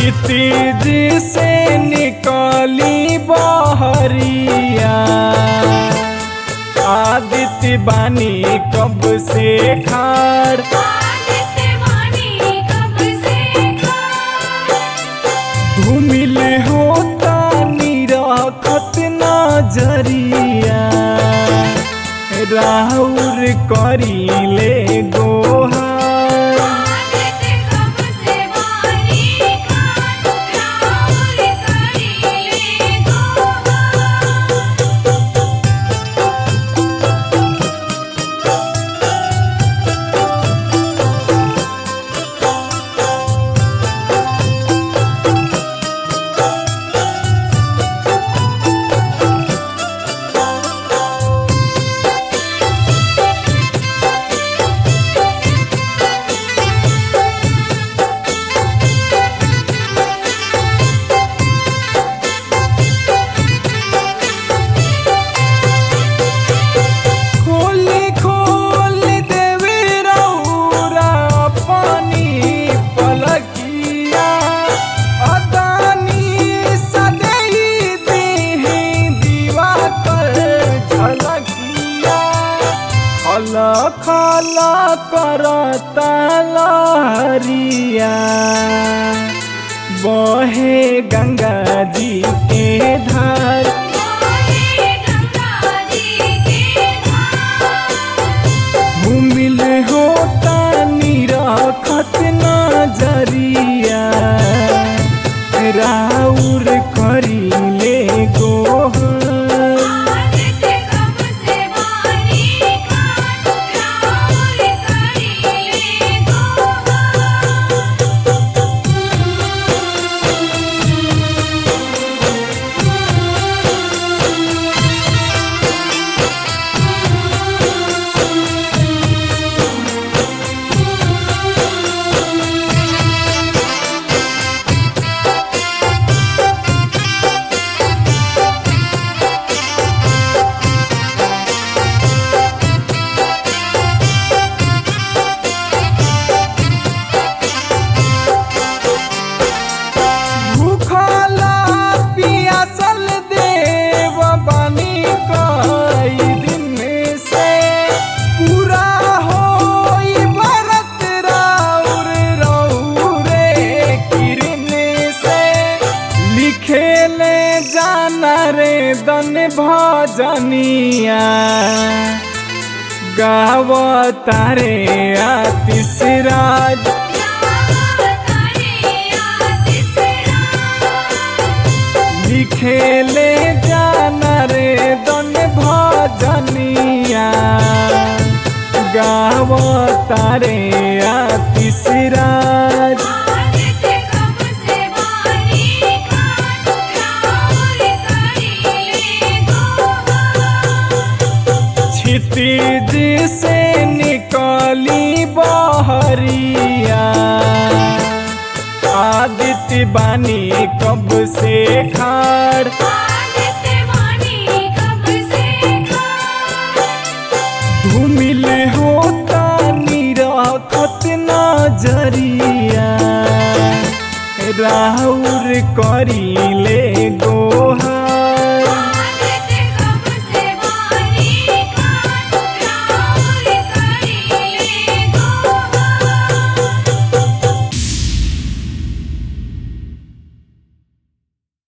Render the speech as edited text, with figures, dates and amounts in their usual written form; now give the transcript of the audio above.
क्षितिज से निकली बहरिया आदित्य बानी कब से खाड़ धूमिल होता निरखत नजरिया राहुर करीले गोहार खला करता लहरिया बहे गंगा जी के धार धूमिल होता निरखत नजरिया राउर करीले गोहार खेले जाना रे दन भजनिया गावतारे आतिशराज लिखेले जाना रे दन भजनिया गावतारे आतिशराज क्षितिज से निकली बहरिया आदित्य बानी कब से खाड़ धूमिल होता निरखत नजरिया राहुर करीले गोहार।